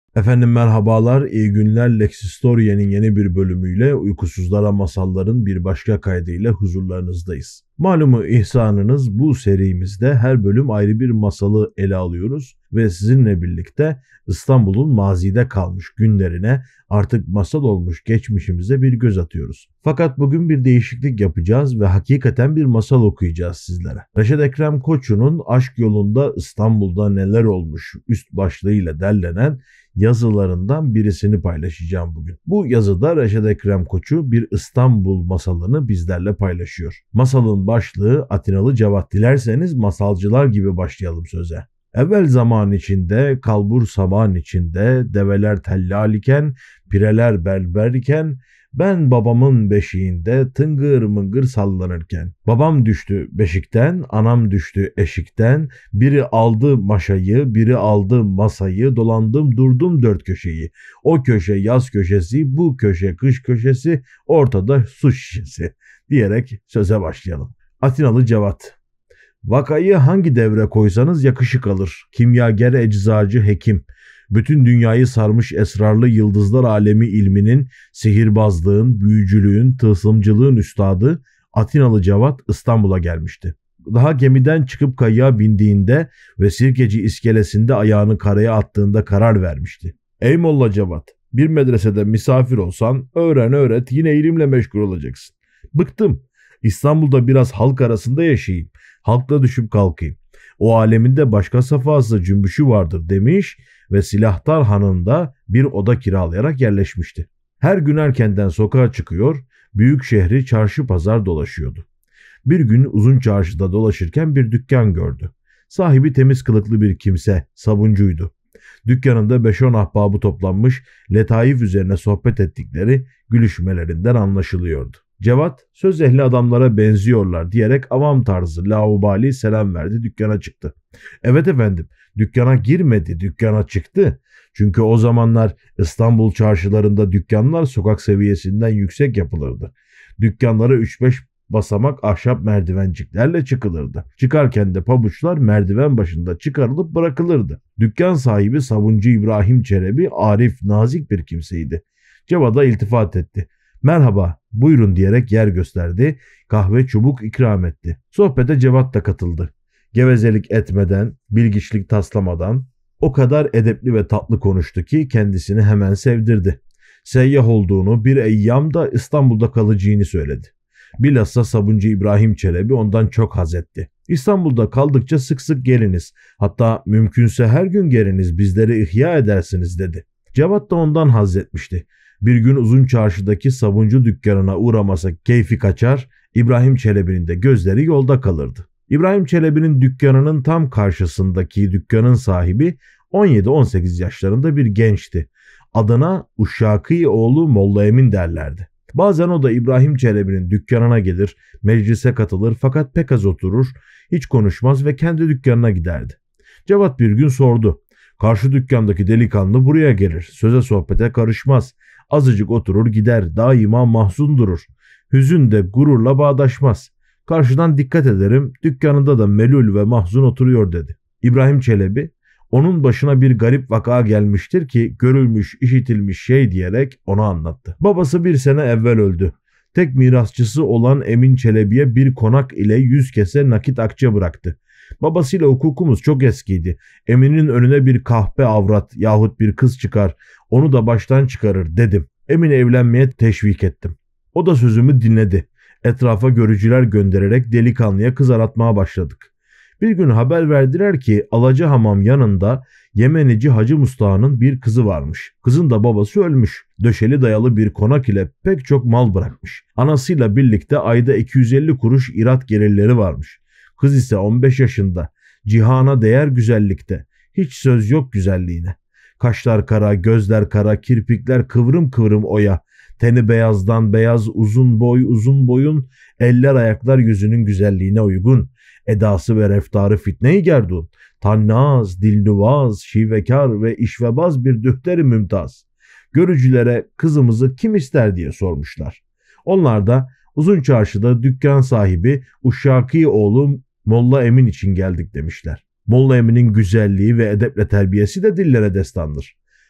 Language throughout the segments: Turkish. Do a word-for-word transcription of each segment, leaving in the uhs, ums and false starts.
Efendim merhabalar, iyi günler. Lexistoria'nın yeni bir bölümüyle Uykusuzlara Masalların bir başka kaydıyla huzurlarınızdayız. Malumu ihsanınız bu serimizde her bölüm ayrı bir masalı ele alıyoruz ve sizinle birlikte İstanbul'un mazide kalmış günlerine, artık masal olmuş geçmişimize bir göz atıyoruz. Fakat bugün bir değişiklik yapacağız ve hakikaten bir masal okuyacağız sizlere. Reşat Ekrem Koçu'nun Aşk Yolunda İstanbul'da Neler Olmuş üst başlığıyla derlenen yazılarından birisini paylaşacağım bugün. Bu yazıda Reşat Ekrem Koçu bir İstanbul masalını bizlerle paylaşıyor. Masalın başlığı Atinalı Cevat. Dilerseniz masalcılar gibi başlayalım söze. Evvel zaman içinde, kalbur saman içinde, develer tellal iken, pireler berber iken, ben babamın beşiğinde tıngır mıngır sallanırken. Babam düştü beşikten, anam düştü eşikten, biri aldı maşayı, biri aldı masayı, dolandım durdum dört köşeyi. O köşe yaz köşesi, bu köşe kış köşesi, ortada su şişesi diyerek söze başlayalım. Atinalı Cevat. Vakayı hangi devre koysanız yakışık alır. Kimyager, eczacı, hekim. Bütün dünyayı sarmış esrarlı yıldızlar alemi ilminin, sihirbazlığın, büyücülüğün, tılsımcılığın üstadı Atinalı Cevat İstanbul'a gelmişti. Daha gemiden çıkıp kayığa bindiğinde ve Sirkeci iskelesinde ayağını karaya attığında karar vermişti. Ey Molla Cevat, bir medresede misafir olsan öğren öğret yine ilimle meşgul olacaksın. Bıktım. İstanbul'da biraz halk arasında yaşayayım. Halkla düşüp kalkayım. O aleminde başka safhası cümbüşü vardır demiş ve Silahtar Hanı'nda bir oda kiralayarak yerleşmişti. Her gün erkenden sokağa çıkıyor, büyük şehri çarşı pazar dolaşıyordu. Bir gün uzun çarşıda dolaşırken bir dükkan gördü. Sahibi temiz kılıklı bir kimse, sabuncuydu. Dükkanında beş on ahbabı toplanmış, letaif üzerine sohbet ettikleri gülüşmelerinden anlaşılıyordu. Cevat, söz ehli adamlara benziyorlar diyerek avam tarzı laubali selam verdi, dükkana çıktı. Evet efendim, dükkana girmedi, dükkana çıktı. Çünkü o zamanlar İstanbul çarşılarında dükkanlar sokak seviyesinden yüksek yapılırdı. Dükkanlara üç beş basamak ahşap merdivenciklerle çıkılırdı. Çıkarken de pabuçlar merdiven başında çıkarılıp bırakılırdı. Dükkan sahibi Sabuncu İbrahim Çelebi arif, nazik bir kimseydi. Cevat'a iltifat etti. Merhaba, buyurun diyerek yer gösterdi, kahve çubuk ikram etti. Sohbete Cevat da katıldı. Gevezelik etmeden, bilgiçlik taslamadan o kadar edepli ve tatlı konuştu ki kendisini hemen sevdirdi. Seyyah olduğunu, bir eyyamda İstanbul'da kalacağını söyledi. Bilhassa Sabuncu İbrahim Çelebi ondan çok haz etti. İstanbul'da kaldıkça sık sık geliniz, hatta mümkünse her gün geliniz, bizleri ihya edersiniz dedi. Cevat da ondan haz etmişti. Bir gün uzun çarşıdaki sabuncu dükkanına uğramasa keyfi kaçar, İbrahim Çelebi'nin de gözleri yolda kalırdı. İbrahim Çelebi'nin dükkanının tam karşısındaki dükkanın sahibi on yedi on sekiz yaşlarında bir gençti. Adına Uşşaki oğlu Molla Emin derlerdi. Bazen o da İbrahim Çelebi'nin dükkanına gelir, meclise katılır fakat pek az oturur, hiç konuşmaz ve kendi dükkanına giderdi. Cevat bir gün sordu. Karşı dükkandaki delikanlı buraya gelir, söze sohbete karışmaz. Azıcık oturur gider, daima mahzun durur. Hüzün de gururla bağdaşmaz. Karşıdan dikkat ederim, dükkanında da melul ve mahzun oturuyor dedi. İbrahim Çelebi, onun başına bir garip vaka gelmiştir ki görülmüş, işitilmiş şey diyerek ona anlattı. Babası bir sene evvel öldü. Tek mirasçısı olan Emin Çelebi'ye bir konak ile yüz kese nakit akçe bıraktı. Babasıyla hukukumuz çok eskiydi. Emin'in önüne bir kahpe avrat yahut bir kız çıkar, onu da baştan çıkarır dedim. Emin'i evlenmeye teşvik ettim. O da sözümü dinledi. Etrafa görücüler göndererek delikanlıya kız aratmaya başladık. Bir gün haber verdiler ki Alacahamam yanında Yemenici Hacı Mustafa'nın bir kızı varmış. Kızın da babası ölmüş. Döşeli dayalı bir konak ile pek çok mal bırakmış. Anasıyla birlikte ayda iki yüz elli kuruş irat gelirleri varmış. Kız ise on beş yaşında. Cihana değer güzellikte. Hiç söz yok güzelliğine. Kaşlar kara, gözler kara, kirpikler kıvrım kıvrım oya. Teni beyazdan beyaz, uzun boy, uzun boyun, eller ayaklar yüzünün güzelliğine uygun. Edası ve reftarı fitne-i gerdun. Tannaz, dilnuvaz, şivekar ve işvebaz bir dühteri mümtaz. Görücülere kızımızı kim ister diye sormuşlar. Onlar da uzun çarşıda dükkan sahibi Uşşaki oğlu Molla Emin için geldik demişler. Molla Emin'in güzelliği ve edeple terbiyesi de dillere destandır.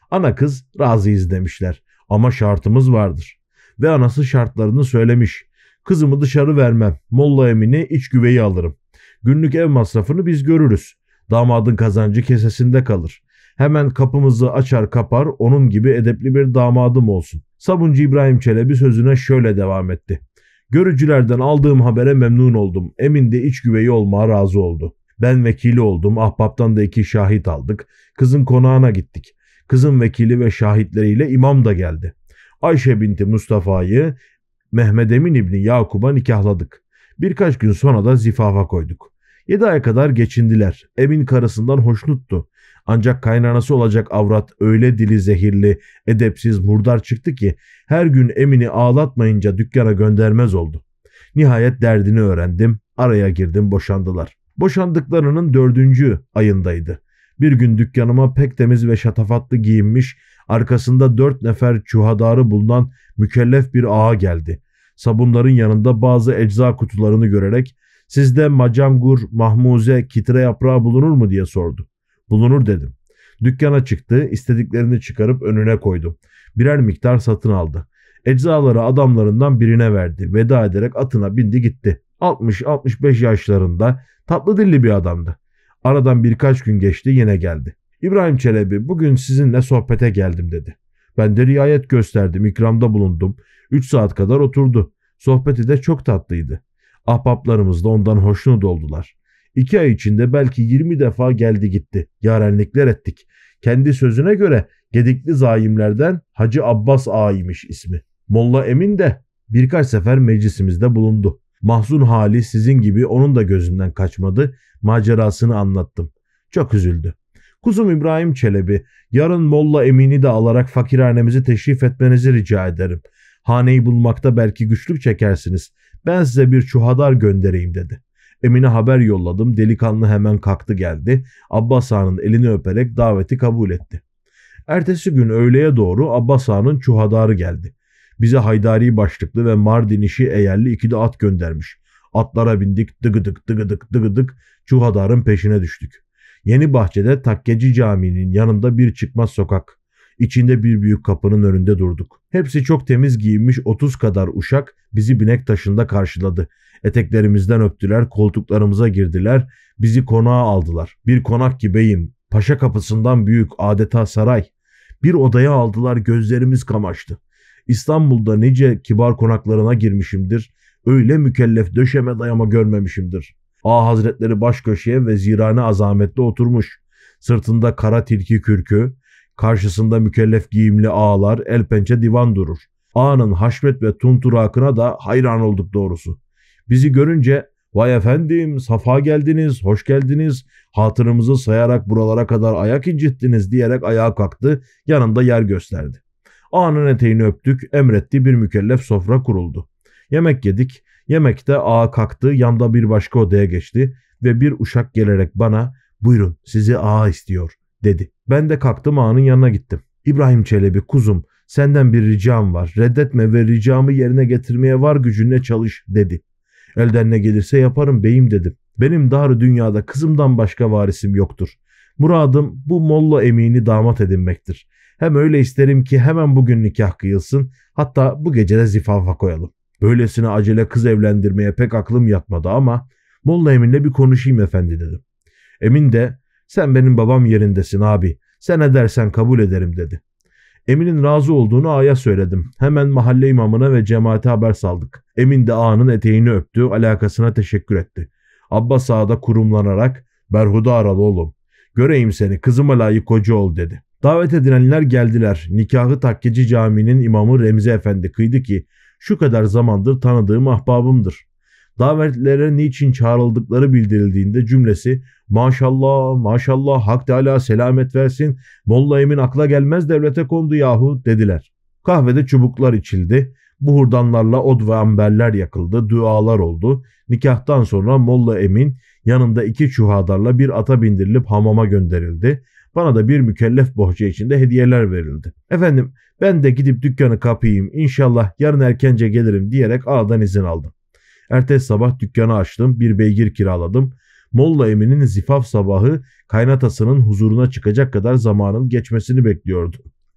Ana kız razıyız demişler ama şartımız vardır. Ve anası şartlarını söylemiş. Kızımı dışarı vermem. Molla Emin'i iç güveyi alırım. Günlük ev masrafını biz görürüz. Damadın kazancı kesesinde kalır. Hemen kapımızı açar kapar, onun gibi edepli bir damadım olsun. Sabuncu İbrahim Çelebi sözüne şöyle devam etti. Görücülerden aldığım habere memnun oldum. Emin de iç güveyi olmaya razı oldu. Ben vekili oldum. Ahbaptan da iki şahit aldık. Kızın konağına gittik. Kızın vekili ve şahitleriyle imam da geldi. Ayşe binti Mustafa'yı Mehmed Emin İbni Yakub'a nikahladık. Birkaç gün sonra da zifafa koyduk. Yedi ay kadar geçindiler. Emin karısından hoşnuttu. Ancak kaynanası olacak avrat öyle dili zehirli, edepsiz, murdar çıktı ki her gün Emin'i ağlatmayınca dükkana göndermez oldu. Nihayet derdini öğrendim, araya girdim, boşandılar. Boşandıklarının dördüncü ayındaydı. Bir gün dükkanıma pek temiz ve şatafatlı giyinmiş, arkasında dört nefer çuhadarı bulunan mükellef bir ağa geldi. Sabunların yanında bazı ecza kutularını görerek "Sizde macangur, mahmuze, kitre yaprağı bulunur mu?" diye sordu. "Bulunur" dedim. Dükkana çıktı, istediklerini çıkarıp önüne koydum. Birer miktar satın aldı. Eczaları adamlarından birine verdi. Veda ederek atına bindi gitti. altmış altmış beş yaşlarında, tatlı dilli bir adamdı. Aradan birkaç gün geçti, yine geldi. "İbrahim Çelebi, bugün sizinle sohbete geldim" dedi. Ben de riayet gösterdim, ikramda bulundum. Üç saat kadar oturdu. Sohbeti de çok tatlıydı. Ahbaplarımız da ondan hoşnut oldular. İki ay içinde belki yirmi defa geldi gitti. Yarenlikler ettik. Kendi sözüne göre Gedikli zaimlerden Hacı Abbas Ağa'ymış ismi. Molla Emin de birkaç sefer meclisimizde bulundu. Mahzun hali sizin gibi onun da gözünden kaçmadı. Macerasını anlattım. Çok üzüldü. "Kuzum İbrahim Çelebi, yarın Molla Emin'i de alarak fakirhanemizi teşrif etmenizi rica ederim. Haneyi bulmakta belki güçlük çekersiniz. Ben size bir çuhadar göndereyim" dedi. Emin'e haber yolladım. Delikanlı hemen kalktı geldi. Abbas Ağa'nın elini öperek daveti kabul etti. Ertesi gün öğleye doğru Abbas Ağa'nın çuhadarı geldi. Bize haydari başlıklı ve Mardin işi eğerli iki de at göndermiş. Atlara bindik, dıgıdık dıgıdık dıgıdık çuhadarın peşine düştük. Yeni Bahçe'de Takkeci Camii'nin yanında bir çıkmaz sokak. İçinde bir büyük kapının önünde durduk. Hepsi çok temiz giyinmiş otuz kadar uşak bizi binek taşında karşıladı. Eteklerimizden öptüler, koltuklarımıza girdiler, bizi konağa aldılar. Bir konak ki beyim, paşa kapısından büyük, adeta saray. Bir odaya aldılar, gözlerimiz kamaştı. İstanbul'da nice kibar konaklarına girmişimdir. Öyle mükellef döşeme dayama görmemişimdir. Ağa Hazretleri baş köşeye vezirane azametle oturmuş. Sırtında kara tilki kürkü, karşısında mükellef giyimli ağalar, el pençe divan durur. Ağanın haşmet ve tunturakına da hayran olduk doğrusu. Bizi görünce "Vay efendim, safa geldiniz, hoş geldiniz, hatırımızı sayarak buralara kadar ayak incittiniz" diyerek ayağa kalktı, yanında yer gösterdi. Ağanın eteğini öptük, emretti, bir mükellef sofra kuruldu. Yemek yedik, yemekte ağa kalktı, yanda bir başka odaya geçti ve bir uşak gelerek bana "Buyurun, sizi ağa istiyor" dedi. Ben de kalktım, ağanın yanına gittim. "İbrahim Çelebi, kuzum, senden bir ricam var, reddetme ve ricamı yerine getirmeye var gücünle çalış" dedi. "Elden ne gelirse yaparım beyim" dedim. "Benim dar dünyada kızımdan başka varisim yoktur. Muradım bu Molla Emin'i damat edinmektir. Hem öyle isterim ki hemen bugün nikah kıyılsın, hatta bu gece de zifafa koyalım. Böylesine acele kız evlendirmeye pek aklım yatmadı ama Molla Emin'le bir konuşayım efendi" dedim. Emin de "Sen benim babam yerindesin abi, sen ne dersen kabul ederim" dedi. Emin'in razı olduğunu ağaya söyledim. Hemen mahalle imamına ve cemaate haber saldık. Emin de ağanın eteğini öptü, alakasına teşekkür etti. Abbas Ağa da kurumlanarak "Berhudar al oğlum, göreyim seni, kızıma layık koca ol" dedi. Davet edilenler geldiler. Nikahı Takkeci Camii'nin imamı Remzi Efendi kıydı ki şu kadar zamandır tanıdığım ahbabımdır. Davetlere niçin çağrıldıkları bildirildiğinde cümlesi "Maşallah, maşallah, Hak Teala selamet versin, Molla Emin akla gelmez devlete kondu yahu" dediler. Kahvede çubuklar içildi, buhurdanlarla od ve amberler yakıldı, dualar oldu. Nikahtan sonra Molla Emin yanında iki çuhadarla bir ata bindirilip hamama gönderildi. Bana da bir mükellef bohça içinde hediyeler verildi. Efendim, ben de gidip dükkanı kapayım, İnşallah yarın erkence gelirim diyerek ağadan izin aldım. Ertesi sabah dükkanı açtım, bir beygir kiraladım. Molla Emin'in zifaf sabahı kaynatasının huzuruna çıkacak kadar zamanın geçmesini bekliyordum.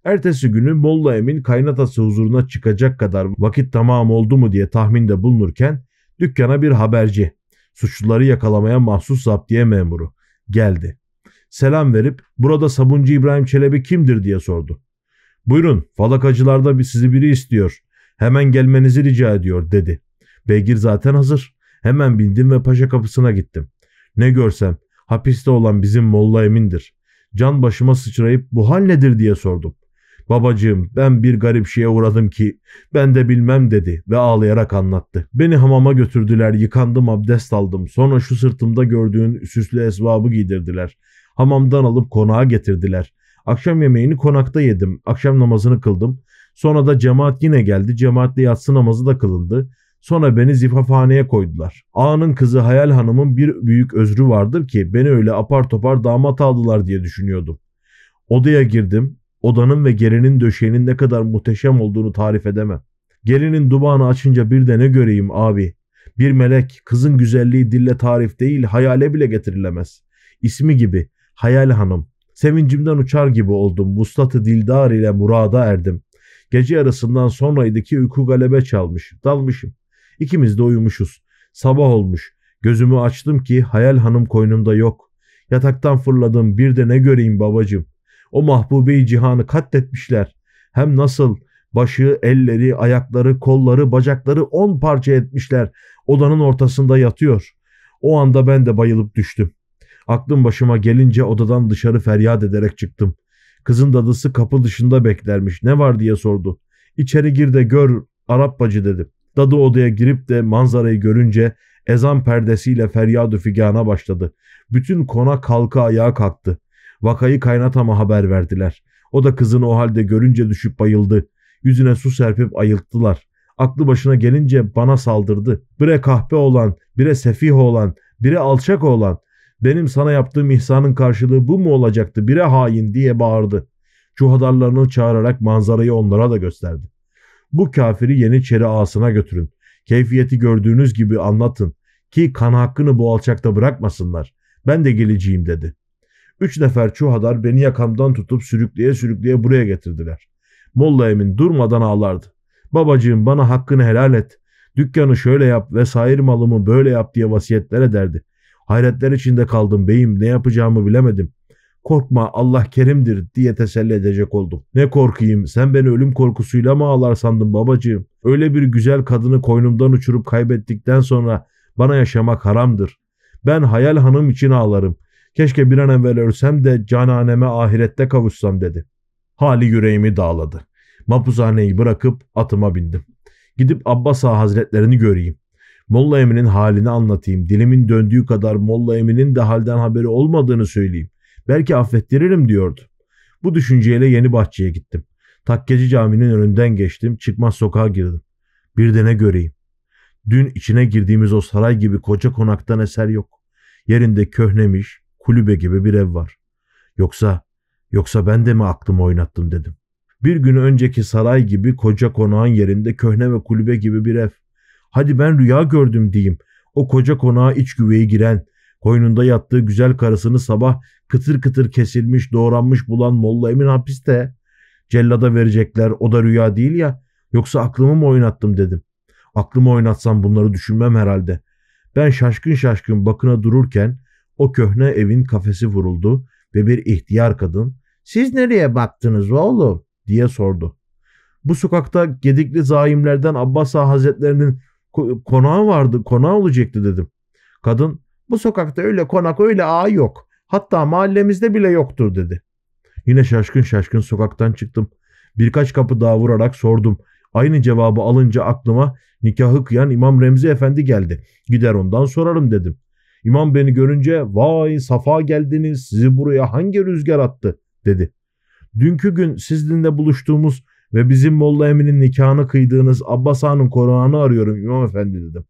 Ertesi günü Molla Emin kaynatası huzuruna çıkacak kadar vakit tamam oldu mu diye tahminde bulunurken dükkana bir haberci, suçluları yakalamaya mahsus zaptiye memuru geldi. Selam verip burada Sabuncu İbrahim Çelebi kimdir diye sordu. Buyurun, falakacılarda bir sizi biri istiyor. Hemen gelmenizi rica ediyor dedi. Beygir zaten hazır. Hemen bindim ve paşa kapısına gittim. Ne görsem hapiste olan bizim Molla Emin'dir. Can başıma sıçrayıp bu hal nedir diye sordum. Babacığım, ben bir garip şeye uğradım ki ben de bilmem dedi ve ağlayarak anlattı. Beni hamama götürdüler, yıkandım, abdest aldım. Sonra şu sırtımda gördüğün süslü esvabı giydirdiler. Hamamdan alıp konağa getirdiler. Akşam yemeğini konakta yedim. Akşam namazını kıldım. Sonra da cemaat yine geldi. Cemaatle yatsı namazı da kılındı. Sonra beni zifafhaneye koydular. Ağanın kızı Hayal Hanım'ın bir büyük özrü vardır ki beni öyle apar topar damat aldılar diye düşünüyordum. Odaya girdim. Odanın ve gelinin döşeğinin ne kadar muhteşem olduğunu tarif edemem. Gelinin dubağını açınca bir de ne göreyim abi. Bir melek, kızın güzelliği dille tarif değil, hayale bile getirilemez. İsmi gibi, Hayal Hanım. Sevincimden uçar gibi oldum. Vuslat-ı dildar ile murada erdim. Gece yarısından sonraydı ki uyku galebe çalmış. Dalmışım. İkimiz de uyumuşuz. Sabah olmuş. Gözümü açtım ki Hayal Hanım koynumda yok. Yataktan fırladım. Bir de ne göreyim babacığım. O mahbubeyi cihanı katletmişler. Hem nasıl? Başı, elleri, ayakları, kolları, bacakları on parça etmişler. Odanın ortasında yatıyor. O anda ben de bayılıp düştüm. Aklım başıma gelince odadan dışarı feryat ederek çıktım. Kızın dadısı kapı dışında beklermiş. Ne var diye sordu. İçeri gir de gör Arap bacı dedim. Dadı odaya girip de manzarayı görünce ezan perdesiyle feryat-ı figana başladı. Bütün konak halka ayağa kalktı. Vakayı kaynatama haber verdiler. O da kızını o halde görünce düşüp bayıldı. Yüzüne su serpip ayılttılar. Aklı başına gelince bana saldırdı. Bire kahpe olan, bire sefih olan, bire alçak olan. Benim sana yaptığım ihsanın karşılığı bu mu olacaktı? Bire hain diye bağırdı. Çuhadarlarını çağırarak manzarayı onlara da gösterdi. Bu kafiri Yeniçeri ağasına götürün. Keyfiyeti gördüğünüz gibi anlatın ki kan hakkını bu alçakta bırakmasınlar. Ben de geleceğim dedi. Üç nefer çuhadar beni yakamdan tutup sürükleye sürükleye buraya getirdiler. Molla Emin durmadan ağlardı. Babacığım, bana hakkını helal et. Dükkanı şöyle yap, vesaire malımı böyle yap diye vasiyetler ederdi. Hayretler içinde kaldım beyim, ne yapacağımı bilemedim. Korkma, Allah kerimdir diye teselli edecek oldum. Ne korkayım, sen beni ölüm korkusuyla mı ağlar sandın babacığım? Öyle bir güzel kadını koynumdan uçurup kaybettikten sonra bana yaşamak haramdır. Ben Hayal Hanım için ağlarım. Keşke bir an evvel ölsem de cananeme ahirette kavuşsam dedi. Hali yüreğimi dağladı. Mapushaneyi bırakıp atıma bindim. Gidip Abbas Ağa Hazretlerini göreyim. Molla Emin'in halini anlatayım. Dilimin döndüğü kadar Molla Emin'in de halden haberi olmadığını söyleyeyim. Belki affettiririm diyordu. Bu düşünceyle Yeni Bahçe'ye gittim. Takkeci Camii'nin önünden geçtim. Çıkmaz sokağa girdim. Bir de ne göreyim. Dün içine girdiğimiz o saray gibi koca konaktan eser yok. Yerinde köhnemiş, kulübe gibi bir ev var. Yoksa, yoksa ben de mi aklımı oynattım dedim. Bir gün önceki saray gibi koca konağın yerinde köhne ve kulübe gibi bir ev. Hadi ben rüya gördüm diyeyim. O koca konağa iç güveyi giren, koynunda yattığı güzel karısını sabah kıtır kıtır kesilmiş, doğranmış bulan Molla Emin hapiste. Cellada verecekler, o da rüya değil ya. Yoksa aklımı mı oynattım dedim. Aklımı oynatsam bunları düşünmem herhalde. Ben şaşkın şaşkın bakına dururken o köhne evin kafesi vuruldu ve bir ihtiyar kadın "Siz nereye baktınız oğlum?" diye sordu. Bu sokakta gedikli zaimlerden Abbas Ağa Hazretlerinin konağı vardı, konağı olacaktı dedim. Kadın, bu sokakta öyle konak öyle ağa yok. Hatta mahallemizde bile yoktur dedi. Yine şaşkın şaşkın sokaktan çıktım. Birkaç kapı daha vurarak sordum. Aynı cevabı alınca aklıma nikahı kıyan İmam Remzi Efendi geldi. Gider ondan sorarım dedim. İmam beni görünce vay safa geldiniz, sizi buraya hangi rüzgar attı dedi. Dünkü gün sizinle buluştuğumuz ve bizim Molla Emin'in nikahını kıydığınız Abbas Ağa'nın konağını arıyorum İmam Efendi dedim.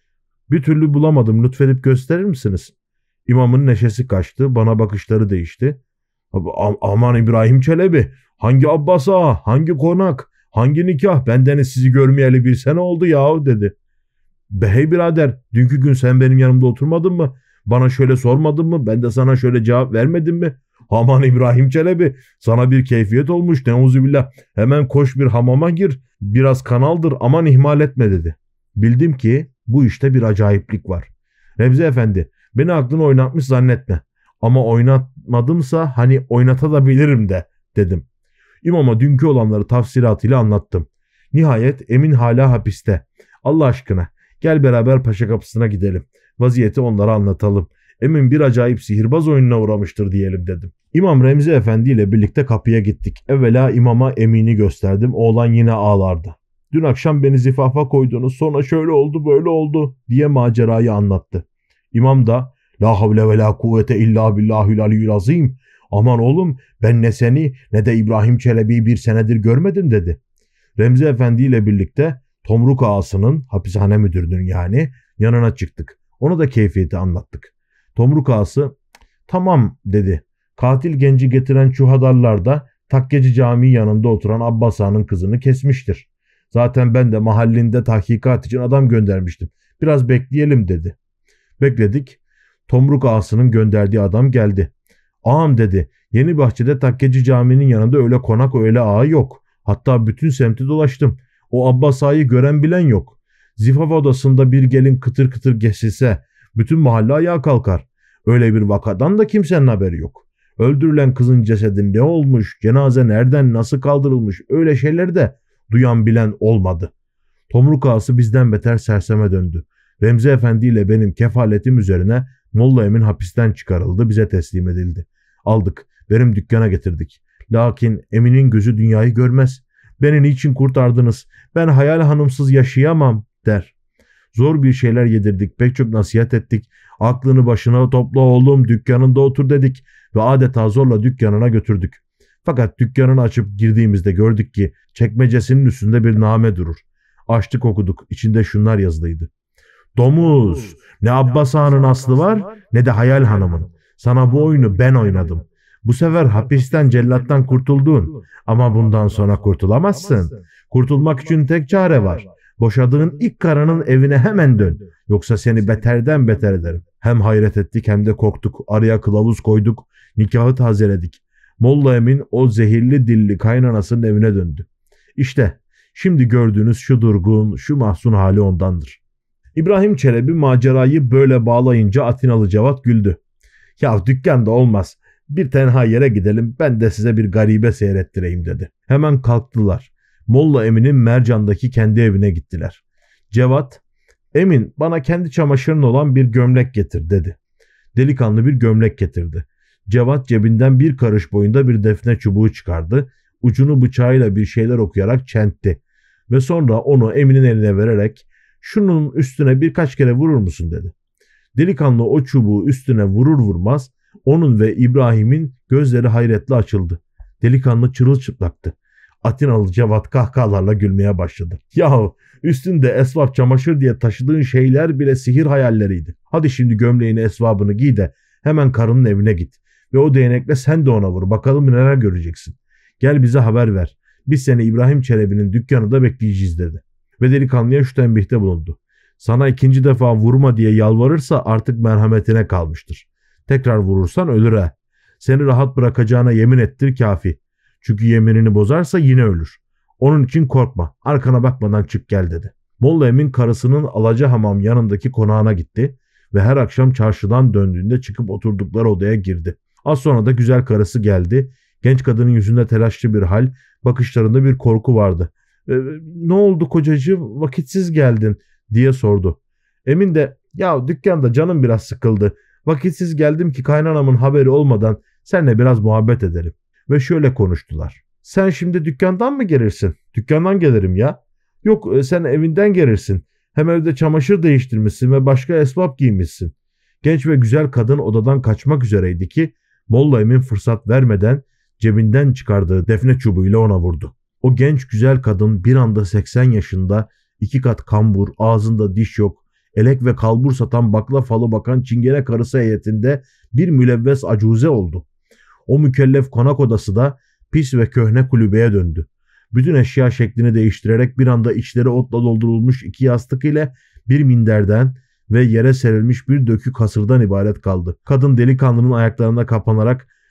Bir türlü bulamadım, lütfedip gösterir misiniz? İmamın neşesi kaçtı, bana bakışları değişti. Aman İbrahim Çelebi, hangi Abbas Ağa, hangi konak, hangi nikah, bendeniz sizi görmeyeli bir sene oldu yahu dedi. Bey birader, dünkü gün sen benim yanımda oturmadın mı? Bana şöyle sormadın mı? Ben de sana şöyle cevap vermedim mi? Aman İbrahim Çelebi, sana bir keyfiyet olmuş neuzubillah, hemen koş bir hamama gir, biraz kanaldır, aman ihmal etme dedi. Bildim ki bu işte bir acayiplik var. Remzi Efendi, beni aklını oynatmış zannetme. Ama oynatmadımsa hani oynatabilirim de dedim. İmama dünkü olanları tafsilatıyla anlattım. Nihayet Emin hala hapiste. Allah aşkına gel beraber paşa kapısına gidelim. Vaziyeti onlara anlatalım. Emin bir acayip sihirbaz oyununa uğramıştır diyelim dedim. İmam Remzi Efendi ile birlikte kapıya gittik. Evvela imama Emin'i gösterdim. Oğlan yine ağlardı. Dün akşam beni zifafa koydunuz, sonra şöyle oldu böyle oldu diye macerayı anlattı. İmam da la havle ve la kuvvete illa billahül aliyyül azim. Aman oğlum, ben ne seni ne de İbrahim Çelebi'yi bir senedir görmedim dedi. Remzi Efendi ile birlikte Tomruk Ağası'nın, hapishane müdürünün yani, yanına çıktık. Ona da keyfiyeti anlattık. Tomruk Ağası tamam dedi. Katil genci getiren çuhadarlar da Takkeci Camii yanında oturan Abbas Ağa'nın kızını kesmiştir. Zaten ben de mahallinde tahkikat için adam göndermiştim. Biraz bekleyelim dedi. Bekledik. Tomruk Ağası'nın gönderdiği adam geldi. Ağam dedi, Yeni Bahçe'de Takkeci Camii'nin yanında öyle konak öyle ağa yok. Hatta bütün semti dolaştım. O Abbas Ağa'yı gören bilen yok. Zifaf odasında bir gelin kıtır kıtır geçilse bütün mahalle ayağa kalkar. Öyle bir vakadan da kimsenin haberi yok. Öldürülen kızın cesedin ne olmuş, cenaze nereden nasıl kaldırılmış, öyle şeyleri de duyan bilen olmadı. Tomruk Ağası bizden beter serseme döndü. Remzi Efendi ile benim kefaletim üzerine Molla Emin hapisten çıkarıldı, bize teslim edildi. Aldık, benim dükkana getirdik. Lakin Emin'in gözü dünyayı görmez. Beni niçin kurtardınız? Ben hayal hanımsız yaşayamam der. Zor bir şeyler yedirdik, pek çok nasihat ettik. Aklını başına topla oğlum, dükkanında otur dedik ve adeta zorla dükkanına götürdük. Fakat dükkanını açıp girdiğimizde gördük ki çekmecesinin üstünde bir name durur. Açtık okuduk, içinde şunlar yazılıydı. Domuz, ne Abbas Ağa'nın aslı var ne de Hayal Hanım'ın. Sana bu oyunu ben oynadım. Bu sefer hapisten cellattan kurtuldun ama bundan sonra kurtulamazsın. Kurtulmak için tek çare var. Boşadığın ilk karının evine hemen dön. Yoksa seni beterden beter ederim. Hem hayret ettik hem de korktuk. Araya kılavuz koyduk. Nikahı tazeledik. Molla Emin o zehirli dilli kaynanasının evine döndü. İşte şimdi gördüğünüz şu durgun, şu mahzun hali ondandır. İbrahim Çelebi macerayı böyle bağlayınca Atinalı Cevat güldü. Ya dükkanda olmaz. Bir tenha yere gidelim, ben de size bir garibe seyrettireyim dedi. Hemen kalktılar. Molla Emin'in Mercan'daki kendi evine gittiler. Cevat, Emin bana kendi çamaşırın olan bir gömlek getir dedi. Delikanlı bir gömlek getirdi. Cevat cebinden bir karış boyunda bir defne çubuğu çıkardı. Ucunu bıçağıyla bir şeyler okuyarak çentti. Ve sonra onu Emin'in eline vererek şunun üstüne birkaç kere vurur musun dedi. Delikanlı o çubuğu üstüne vurur vurmaz onun ve İbrahim'in gözleri hayretle açıldı. Delikanlı çırılçıplaktı. Atinalı Cevat kahkahalarla gülmeye başladı. Yahu üstünde esvap çamaşır diye taşıdığın şeyler bile sihir hayalleriydi. Hadi şimdi gömleğini esvabını giy de hemen karının evine git. Ve o değnekle sen de ona vur. Bakalım neler göreceksin. Gel bize haber ver. Biz seni İbrahim Çelebi'nin dükkanında bekleyeceğiz dedi. Ve delikanlıya şu tembihte bulundu. Sana ikinci defa vurma diye yalvarırsa artık merhametine kalmıştır. Tekrar vurursan ölür ha. Seni rahat bırakacağına yemin ettir kafi. Çünkü yeminini bozarsa yine ölür. Onun için korkma. Arkana bakmadan çık gel dedi. Molla Emin karısının Alacahamam yanındaki konağına gitti ve her akşam çarşıdan döndüğünde çıkıp oturdukları odaya girdi. Az sonra da güzel karısı geldi. Genç kadının yüzünde telaşlı bir hal, bakışlarında bir korku vardı. E, ne oldu kocacığım, vakitsiz geldin diye sordu. Emin de ya dükkanda canım biraz sıkıldı. Vakitsiz geldim ki kaynanamın haberi olmadan seninle biraz muhabbet edelim. Ve şöyle konuştular. Sen şimdi dükkandan mı gelirsin? Dükkandan gelirim ya. Yok sen evinden gelirsin. Hem evde çamaşır değiştirmişsin ve başka esbab giymişsin. Genç ve güzel kadın odadan kaçmak üzereydi ki Molla Emin fırsat vermeden cebinden çıkardığı defne çubuğuyla ona vurdu. O genç güzel kadın bir anda seksen yaşında, iki kat kambur, ağzında diş yok, elek ve kalbur satan bakla falı bakan çingene karısı heyetinde bir mülevves acuze oldu. O mükellef konak odası da pis ve köhne kulübeye döndü. Bütün eşya şeklini değiştirerek bir anda içleri otla doldurulmuş iki yastık ile bir minderden ve yere serilmiş bir dökük hasırdan ibaret kaldı. Kadın delikanlının ayaklarına kapanarak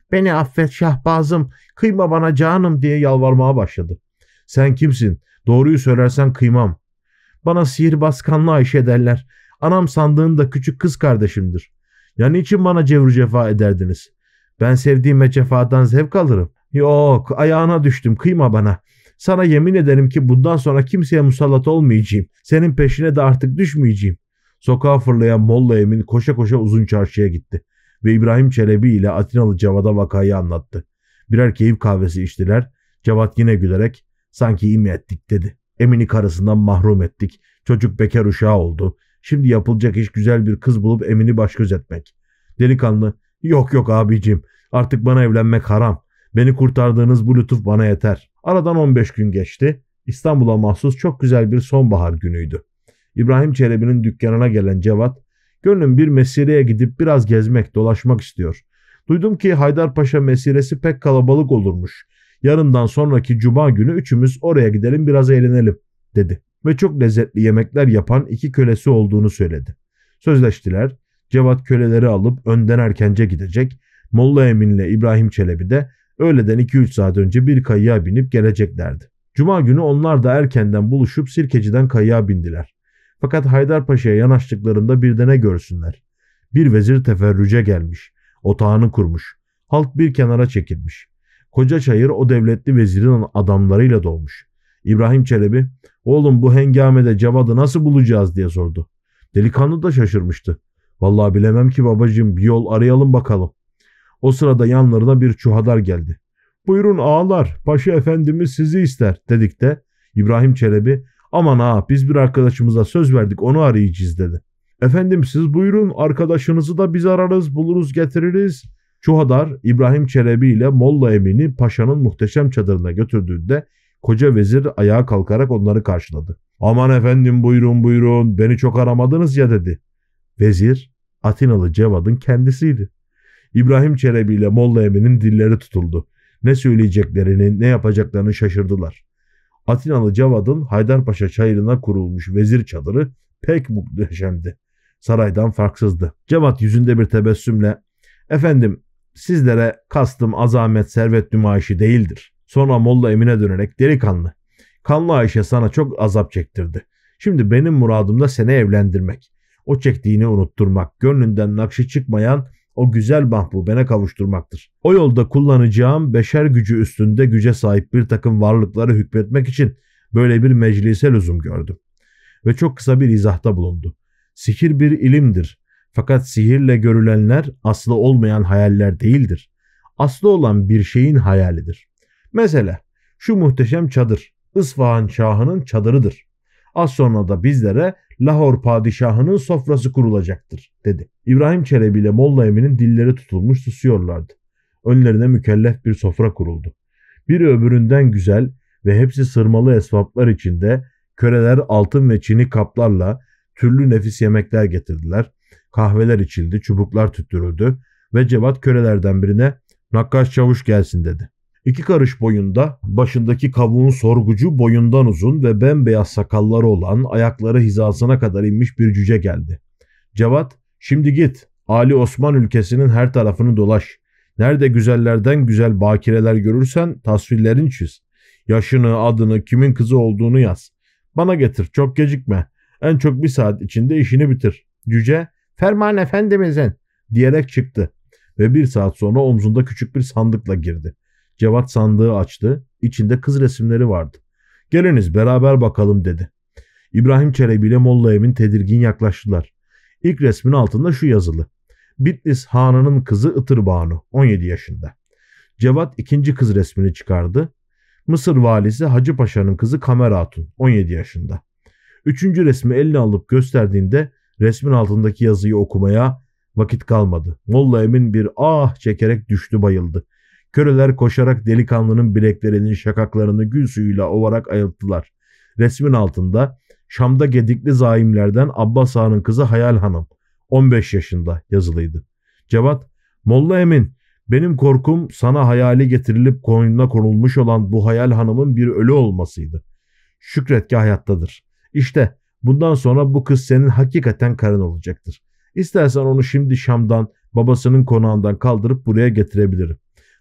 Beni affet Şahbazım, kıyma bana canım diye yalvarmaya başladı. Sen kimsin? Doğruyu söylersen kıymam. Bana sihirbaz kanlı Ayşe derler. Anam sandığında küçük kız kardeşimdir. Ya niçin bana cevru cefa ederdiniz? Ben sevdiğime cefadan zevk alırım. Yok, ayağına düştüm, kıyma bana. Sana yemin ederim ki bundan sonra kimseye musallat olmayacağım. Senin peşine de artık düşmeyeceğim. Sokağa fırlayan Molla Emin koşa koşa uzun çarşıya gitti ve İbrahim Çelebi ile Atinalı Cevat'a vakayı anlattı. Birer keyif kahvesi içtiler. Cevat yine gülerek sanki iyi mi ettik dedi. Emin'i karısından mahrum ettik. Çocuk bekar uşağı oldu. Şimdi yapılacak iş güzel bir kız bulup Emin'i baş göz etmek. Delikanlı, yok yok abicim, artık bana evlenmek haram. Beni kurtardığınız bu lütuf bana yeter. Aradan on beş gün geçti. İstanbul'a mahsus çok güzel bir sonbahar günüydü. İbrahim Çelebi'nin dükkanına gelen Cevat, gönlüm bir mesireye gidip biraz gezmek, dolaşmak istiyor. Duydum ki Haydarpaşa mesiresi pek kalabalık olurmuş. Yarından sonraki cuma günü üçümüz oraya gidelim biraz eğlenelim dedi. Ve çok lezzetli yemekler yapan iki kölesi olduğunu söyledi. Sözleştiler. Cevat köleleri alıp önden erkence gidecek. Molla Emin ile İbrahim Çelebi de öğleden iki üç saat önce bir kayığa binip geleceklerdi. Cuma günü onlar da erkenden buluşup Sirkeci'den kayığa bindiler. Fakat Haydarpaşa'ya yanaştıklarında bir de ne görsünler. Bir vezir teferrüce gelmiş. Otağını kurmuş. Halk bir kenara çekilmiş. Koca çayır o devletli vezirin adamlarıyla dolmuş. İbrahim Çelebi, oğlum bu hengamede Cevat'ı nasıl bulacağız diye sordu. Delikanlı da şaşırmıştı. Vallahi bilemem ki babacığım, bir yol arayalım bakalım. O sırada yanlarına bir çuhadar geldi. Buyurun ağalar, Paşa Efendimiz sizi ister dedik de İbrahim Çelebi, aman ağa biz bir arkadaşımıza söz verdik onu arayacağız dedi. Efendim siz buyurun, arkadaşınızı da biz ararız, buluruz, getiririz. Çuhadar İbrahim Çelebi ile Molla Emin'i paşanın muhteşem çadırına götürdüğünde koca vezir ayağa kalkarak onları karşıladı. Aman efendim buyurun buyurun, beni çok aramadınız ya dedi. Vezir Atinalı Cevat'ın kendisiydi. İbrahim Çelebi ile Molla Emin'in dilleri tutuldu. Ne söyleyeceklerini, ne yapacaklarını şaşırdılar. Atinalı Cevat'ın Haydarpaşa çayırına kurulmuş vezir çadırı pek muhteşemdi. Saraydan farksızdı. Cevat yüzünde bir tebessümle, efendim sizlere kastım azamet servet nümayişi değildir. Sonra Molla Emin'e dönerek, delikanlı, kanlı Ayşe sana çok azap çektirdi. Şimdi benim muradım da seni evlendirmek. O çektiğini unutturmak, gönlünden nakşı çıkmayan o güzel mahbubene kavuşturmaktır. O yolda kullanacağım beşer gücü üstünde güce sahip bir takım varlıkları hükmetmek için böyle bir meclise lüzum gördüm. Ve çok kısa bir izahta bulundu. Sihir bir ilimdir. Fakat sihirle görülenler aslı olmayan hayaller değildir. Aslı olan bir şeyin hayalidir. Mesela şu muhteşem çadır İsfahan Şahı'nın çadırıdır. Az sonra da bizlere Lahor Padişahı'nın sofrası kurulacaktır dedi. İbrahim Çelebi ile Molla Emin'in dilleri tutulmuş susuyorlardı. Önlerine mükellef bir sofra kuruldu. Biri öbüründen güzel ve hepsi sırmalı esvaplar içinde köleler altın ve çini kaplarla türlü nefis yemekler getirdiler. Kahveler içildi, çubuklar tüttürüldü ve Cevat kölelerden birine nakkaş çavuş gelsin dedi. İki karış boyunda, başındaki kavuğun sorgucu boyundan uzun ve bembeyaz sakalları olan, ayakları hizasına kadar inmiş bir cüce geldi. Cevat, şimdi git, Ali Osman ülkesinin her tarafını dolaş. Nerede güzellerden güzel bakireler görürsen tasvirlerini çiz. Yaşını, adını, kimin kızı olduğunu yaz. Bana getir, çok gecikme. En çok bir saat içinde işini bitir. Cüce, ferman efendimizin diyerek çıktı ve bir saat sonra omzunda küçük bir sandıkla girdi. Cevat sandığı açtı. İçinde kız resimleri vardı. Geliniz beraber bakalım dedi. İbrahim Çelebi ile Molla Emin tedirgin yaklaştılar. İlk resmin altında şu yazılı. Bitlis Hanı'nın kızı Itır Banu, on yedi yaşında. Cevat ikinci kız resmini çıkardı. Mısır valisi Hacı Paşa'nın kızı Kamer Hatun, on yedi yaşında. Üçüncü resmi eline alıp gösterdiğinde resmin altındaki yazıyı okumaya vakit kalmadı. Molla Emin bir ah çekerek düştü bayıldı. Köleler koşarak delikanlının bileklerinin şakaklarını gül suyuyla ovarak ayılttılar. Resmin altında Şam'da gedikli zaimlerden Abbas Ağa'nın kızı Hayal Hanım, on beş yaşında yazılıydı. Cevat, Molla Emin, benim korkum sana hayali getirilip koynuna konulmuş olan bu Hayal Hanım'ın bir ölü olmasıydı. Şükret ki hayattadır. İşte bundan sonra bu kız senin hakikaten karın olacaktır. İstersen onu şimdi Şam'dan, babasının konağından kaldırıp buraya getirebilirim.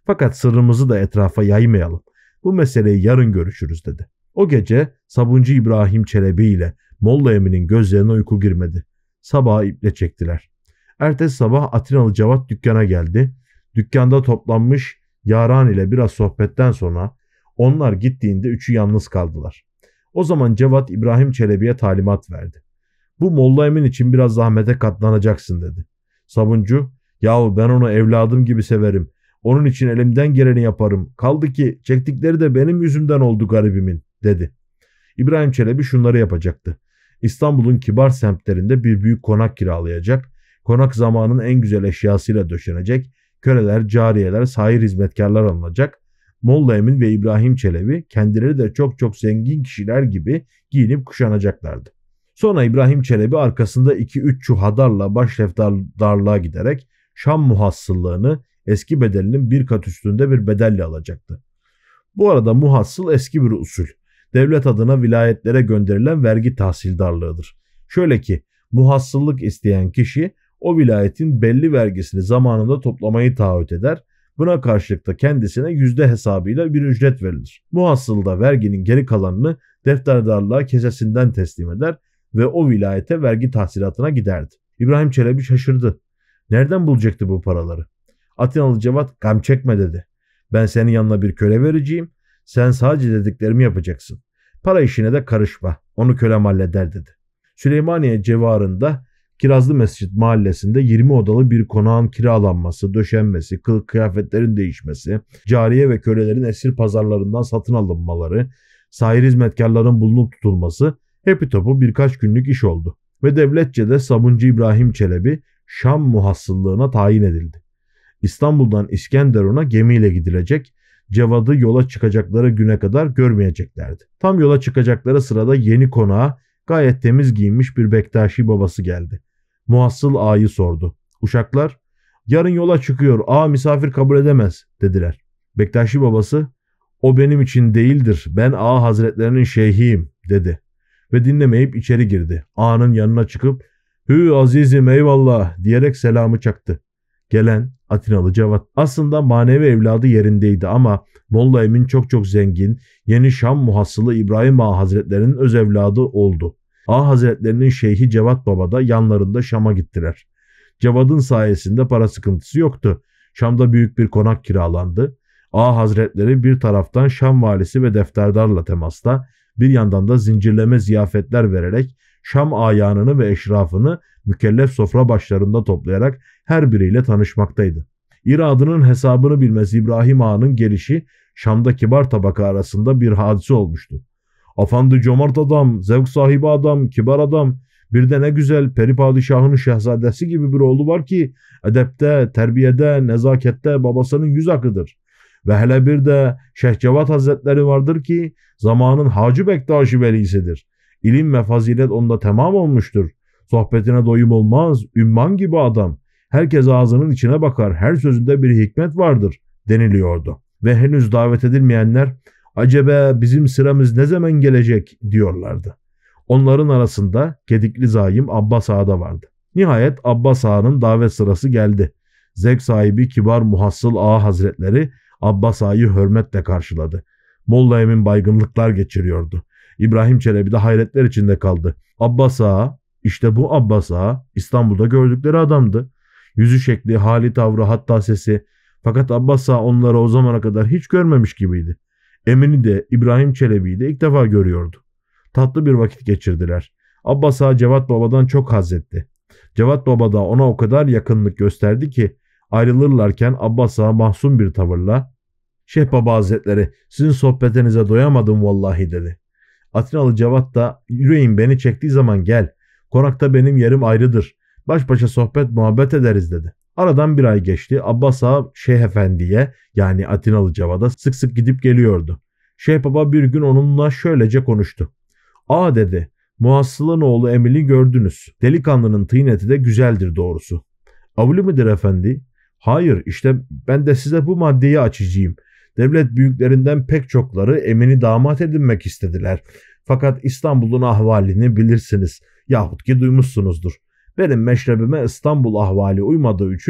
Fakat sırrımızı da etrafa yaymayalım. Bu meseleyi yarın görüşürüz dedi. O gece Sabuncu İbrahim Çelebi ile Molla Emin'in gözlerine uyku girmedi. Sabaha iple çektiler. Ertesi sabah Atinalı Cevat dükkana geldi. Dükkanda toplanmış yaran ile biraz sohbetten sonra onlar gittiğinde üçü yalnız kaldılar. O zaman Cevat İbrahim Çelebi'ye talimat verdi. Bu Molla Emin için biraz zahmete katlanacaksın dedi. Sabuncu, yahu ben onu evladım gibi severim. Onun için elimden geleni yaparım. Kaldı ki çektikleri de benim yüzümden oldu garibimin dedi. İbrahim Çelebi şunları yapacaktı. İstanbul'un kibar semtlerinde bir büyük konak kiralayacak. Konak zamanın en güzel eşyasıyla döşenecek. Köleler, cariyeler, sair hizmetkarlar alınacak. Molla Emin ve İbrahim Çelebi kendileri de çok çok zengin kişiler gibi giyinip kuşanacaklardı. Sonra İbrahim Çelebi arkasında iki üç çuhadarla başlefdarlığa giderek Şam muhassıllığını eski bedelinin bir kat üstünde bir bedelle alacaktı. Bu arada muhassıl eski bir usul. Devlet adına vilayetlere gönderilen vergi tahsildarlığıdır. Şöyle ki muhassıllık isteyen kişi o vilayetin belli vergisini zamanında toplamayı taahhüt eder. Buna karşılık da kendisine yüzde hesabıyla bir ücret verilir. Muhassıl da verginin geri kalanını defterdarlığa kesesinden teslim eder ve o vilayete vergi tahsilatına giderdi. İbrahim Çelebi şaşırdı. Nereden bulacaktı bu paraları? Atinalı Cevat gam çekme dedi. Ben senin yanına bir köle vereceğim. Sen sadece dediklerimi yapacaksın. Para işine de karışma. Onu kölem halleder dedi. Süleymaniye civarında Kirazlı Mescid mahallesinde yirmi odalı bir konağın kiralanması, döşenmesi, kılık kıyafetlerin değişmesi, cariye ve kölelerin esir pazarlarından satın alınmaları, sair hizmetkarların bulunup tutulması hepi topu birkaç günlük iş oldu. Ve devletçe de Sabuncu İbrahim Çelebi Şam muhassıllığına tayin edildi. İstanbul'dan İskenderun'a gemiyle gidilecek, Cevad'ı yola çıkacakları güne kadar görmeyeceklerdi. Tam yola çıkacakları sırada yeni konağa gayet temiz giyinmiş bir Bektaşi babası geldi. Muhassıl ağayı sordu. Uşaklar, yarın yola çıkıyor, ağa misafir kabul edemez dediler. Bektaşi babası, o benim için değildir, ben ağa hazretlerinin şeyhiyim dedi. Ve dinlemeyip içeri girdi. Ağanın yanına çıkıp, hü azizim eyvallah diyerek selamı çaktı. Gelen Atinalı Cevat. Aslında manevi evladı yerindeydi ama Molla Emin çok çok zengin, yeni Şam muhassılı İbrahim Ağa Hazretlerinin öz evladı oldu. Ağa Hazretlerinin şeyhi Cevat Baba da yanlarında Şam'a gittiler. Cevat'ın sayesinde para sıkıntısı yoktu. Şam'da büyük bir konak kiralandı. Ağa Hazretleri bir taraftan Şam valisi ve defterdarla temasta, bir yandan da zincirleme ziyafetler vererek Şam ayanını ve eşrafını mükellef sofra başlarında toplayarak her biriyle tanışmaktaydı. İradının hesabını bilmez İbrahim Ağa'nın gelişi Şam'da kibar tabaka arasında bir hadise olmuştu. Efendi cömert adam, zevk sahibi adam, kibar adam, bir de ne güzel peri padişahının şehzadesi gibi bir oğlu var ki edepte, terbiyede, nezakette babasının yüz akıdır. Ve hele bir de Şeyh Cevat Hazretleri vardır ki zamanın Hacı Bektaşi velisidir. İlim ve fazilet onda tamam olmuştur. Sohbetine doyum olmaz, ümman gibi adam. Herkes ağzının içine bakar, her sözünde bir hikmet vardır deniliyordu. Ve henüz davet edilmeyenler, acaba bizim sıramız ne zaman gelecek diyorlardı. Onların arasında gedikli zaim Abbas Ağa da vardı. Nihayet Abbas Ağa'nın davet sırası geldi. Zevk sahibi kibar muhassıl Ağa Hazretleri Abbas Ağa'yı hürmetle karşıladı. Molla Emin baygınlıklar geçiriyordu. İbrahim Çelebi de hayretler içinde kaldı. Abbas Ağa, işte bu Abbas Ağa İstanbul'da gördükleri adamdı. Yüzü şekli, hali tavrı, hatta sesi. Fakat Abbas Ağa onları o zamana kadar hiç görmemiş gibiydi. Emin'i de İbrahim Çelebi'yi de ilk defa görüyordu. Tatlı bir vakit geçirdiler. Abbas Ağa Cevat Baba'dan çok haz etti. Cevat Baba da ona o kadar yakınlık gösterdi ki ayrılırlarken Abbas Ağa mahzun bir tavırla "Şeyh Baba Hazretleri, sizin sohbetinize doyamadım vallahi" dedi. Atinalı Cevat da "Yüreğin beni çektiği zaman gel. Konakta benim yerim ayrıdır. Baş başa sohbet muhabbet ederiz" dedi. Aradan bir ay geçti. Abbas Ağa Şeyh Efendi'ye yani Atinalı Cevat'a sık sık gidip geliyordu. Şeyh Baba bir gün onunla şöylece konuştu. "Ağa" dedi, "muhassılın oğlu Emin'i gördünüz. Delikanlının tıyneti de güzeldir doğrusu." "Avli midir efendi?" "Hayır, işte ben de size bu maddeyi açacağım. Devlet büyüklerinden pek çokları Emin'i damat edinmek istediler. Fakat İstanbul'un ahvalini bilirsiniz yahut ki duymuşsunuzdur. Benim meşrebime İstanbul ahvali uymadığı için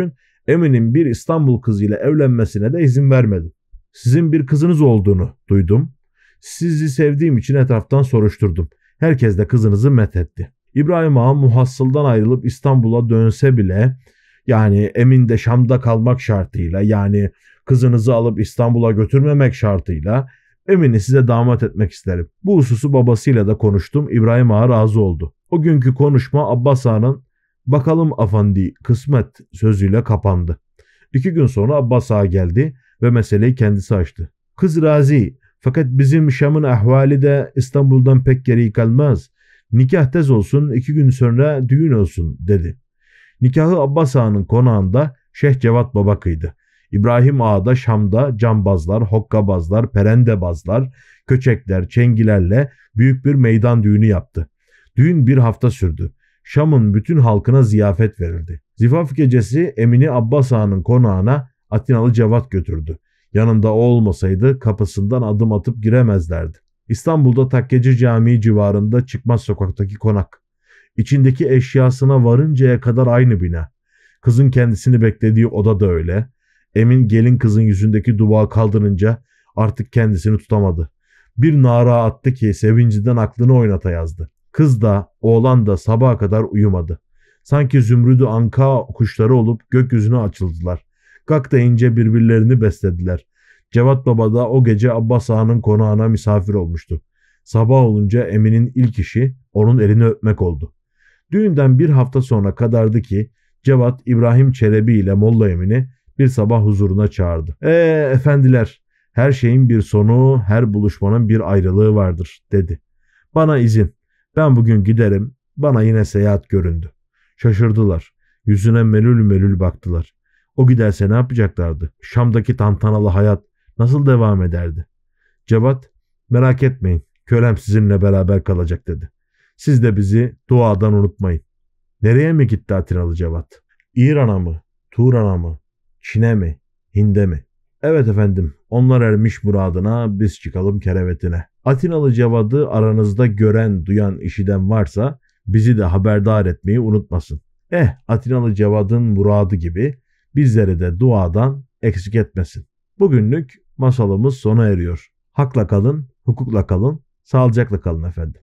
Emin'in bir İstanbul kızıyla evlenmesine de izin vermedim. Sizin bir kızınız olduğunu duydum. Sizi sevdiğim için etraftan soruşturdum. Herkes de kızınızı methetti. İbrahim Ağa muhassıldan ayrılıp İstanbul'a dönse bile, yani Emin de Şam'da kalmak şartıyla, yani kızınızı alıp İstanbul'a götürmemek şartıyla Emin'i size damat etmek isterim. Bu hususu babasıyla da konuştum. İbrahim Ağa razı oldu. O günkü konuşma Abbas Ağa'nın "bakalım afandi kısmet" sözüyle kapandı. İki gün sonra Abbas Ağa geldi ve meseleyi kendisi açtı. Kız razı, fakat bizim Şam'ın ahvali de İstanbul'dan pek geri kalmaz. Nikah tez olsun, iki gün sonra düğün olsun dedi. Nikahı Abbas Ağa'nın konağında Şeyh Cevat Baba kıydı. İbrahim Ağa da Şam'da cambazlar, hokkabazlar, perendebazlar, köçekler, çengilerle büyük bir meydan düğünü yaptı. Düğün bir hafta sürdü. Şam'ın bütün halkına ziyafet verildi. Zifaf gecesi Emin'i Abbas Ağa'nın konağına Atinalı Cevat götürdü. Yanında o olmasaydı kapısından adım atıp giremezlerdi. İstanbul'da Takkeci Camii civarında Çıkmaz Sokak'taki konak. İçindeki eşyasına varıncaya kadar aynı bina. Kızın kendisini beklediği oda da öyle. Emin gelin kızın yüzündeki duvağı kaldırınca artık kendisini tutamadı. Bir nara attı ki sevincinden aklını oynata yazdı. Kız da oğlan da sabaha kadar uyumadı. Sanki zümrüdü anka kuşları olup gökyüzüne açıldılar. Gak da ince birbirlerini beslediler. Cevat Baba da o gece Abbas Ağa'nın konağına misafir olmuştu. Sabah olunca Emin'in ilk işi onun elini öpmek oldu. Düğünden bir hafta sonra kadardı ki Cevat İbrahim Çelebi ile Molla Emin'i bir sabah huzuruna çağırdı. "Eee efendiler, her şeyin bir sonu, her buluşmanın bir ayrılığı vardır" dedi. "Bana izin. Ben bugün giderim." Bana yine seyahat göründü. Şaşırdılar. Yüzüne melül melül baktılar. O giderse ne yapacaklardı? Şam'daki tantanalı hayat nasıl devam ederdi? Cevat, "Merak etmeyin, kölem sizinle beraber kalacak" dedi. "Siz de bizi duadan unutmayın." Nereye mi gitti Atinalı Cevat? İran'a mı? Turan'a mı? Çin'e mi? Hind'e mi? Evet efendim, onlar ermiş muradına, biz çıkalım kerevetine. Atinalı Cevat'ı aranızda gören, duyan, işiten varsa bizi de haberdar etmeyi unutmasın. Eh, Atinalı Cevat'ın muradı gibi bizleri de duadan eksik etmesin. Bugünlük masalımız sona eriyor. Hakla kalın, hukukla kalın, sağlıcakla kalın efendim.